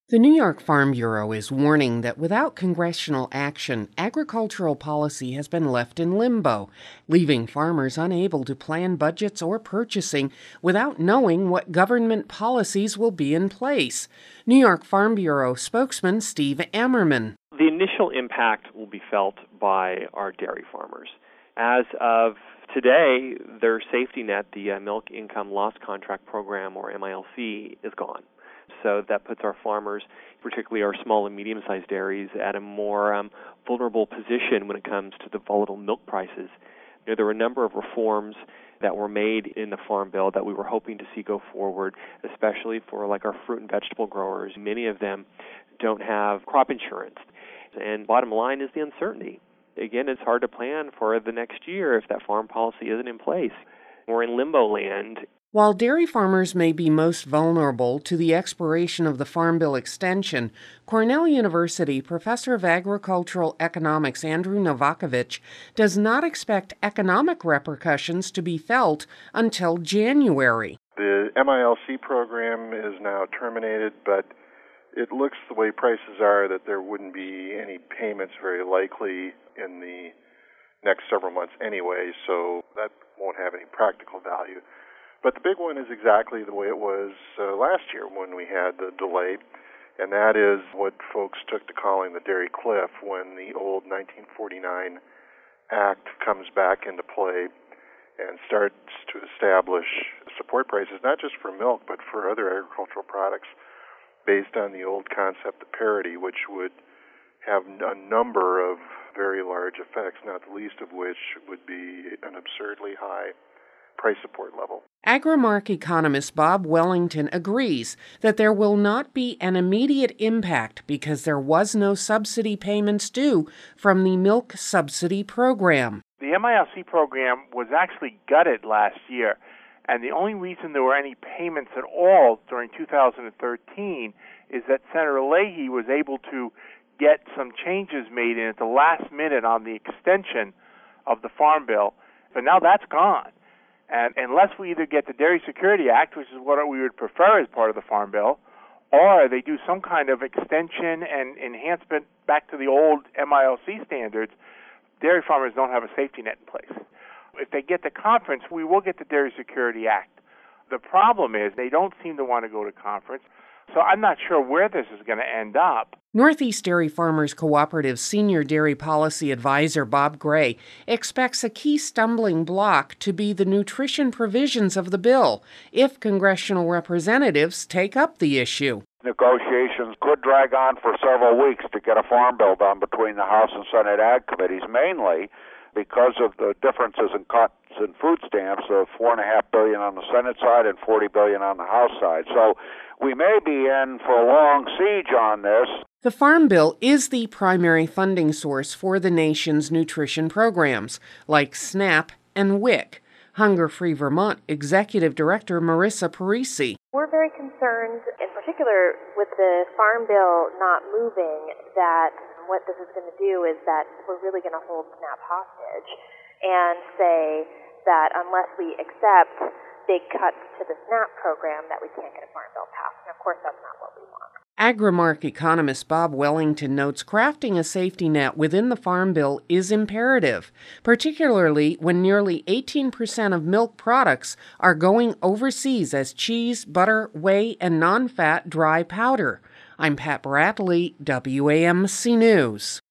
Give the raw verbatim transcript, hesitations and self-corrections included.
The New York Farm Bureau is warning that without congressional action, agricultural policy has been left in limbo, leaving farmers unable to plan budgets or purchasing without knowing what government policies will be in place. New York Farm Bureau spokesman Steve Ammerman. The initial impact will be felt by our dairy farmers. As of today, their safety net, the uh, Milk Income Loss Contract Program, or M I L C, is gone. So that puts our farmers, particularly our small and medium-sized dairies, at a more um, vulnerable position when it comes to the volatile milk prices. You know, there were a number of reforms that were made in the Farm Bill that we were hoping to see go forward, especially for like our fruit and vegetable growers. Many of them don't have crop insurance. And bottom line is the uncertainty. Again, it's hard to plan for the next year if that farm policy isn't in place. We're in limbo land. While dairy farmers may be most vulnerable to the expiration of the Farm Bill extension, Cornell University professor of agricultural economics Andrew Novakovich does not expect economic repercussions to be felt until January. The M I L C program is now terminated, but it looks the way prices are that there wouldn't be any payments very likely in the next several months anyway, so that won't have any practical value. But the big one is exactly the way it was uh, last year when we had the delay, and that is what folks took to calling the dairy cliff when the old nineteen forty-nine Act comes back into play and starts to establish support prices, not just for milk, but for other agricultural products based on the old concept of parity, which would have a number of very large effects, not the least of which would be an absurdly high price support level. Agrimark economist Bob Wellington agrees that there will not be an immediate impact because there was no subsidy payments due from the milk subsidy program. The M I L C program was actually gutted last year, and the only reason there were any payments at all during two thousand thirteen is that Senator Leahy was able to get some changes made in at the last minute on the extension of the Farm Bill, but now that's gone. And unless we either get the Dairy Security Act, which is what we would prefer as part of the Farm Bill, or they do some kind of extension and enhancement back to the old M I L C standards, dairy farmers don't have a safety net in place. If they get the conference, we will get the Dairy Security Act. The problem is they don't seem to want to go to conference, so I'm not sure where this is going to end up. Northeast Dairy Farmers Cooperative Senior Dairy Policy Advisor Bob Gray expects a key stumbling block to be the nutrition provisions of the bill if congressional representatives take up the issue. Negotiations could drag on for several weeks to get a farm bill done between the House and Senate Ag committees, mainly because of the differences in cuts in food stamps of four and a half billion on the Senate side and forty billion on the House side. So we may be in for a long siege on this. The Farm Bill is the primary funding source for the nation's nutrition programs, like SNAP and WIC. Hunger Free Vermont Executive Director Marissa Parisi. We're very concerned, in particular with the Farm Bill not moving, that what this is going to do is that we're really going to hold SNAP hostage and say that unless we accept big cuts to the SNAP program, that we can't get a Farm Bill passed. And of course, that's not what we want. Agrimark economist Bob Wellington notes crafting a safety net within the Farm Bill is imperative, particularly when nearly eighteen percent of milk products are going overseas as cheese, butter, whey, and non-fat dry powder. I'm Pat Bradley, W A M C News.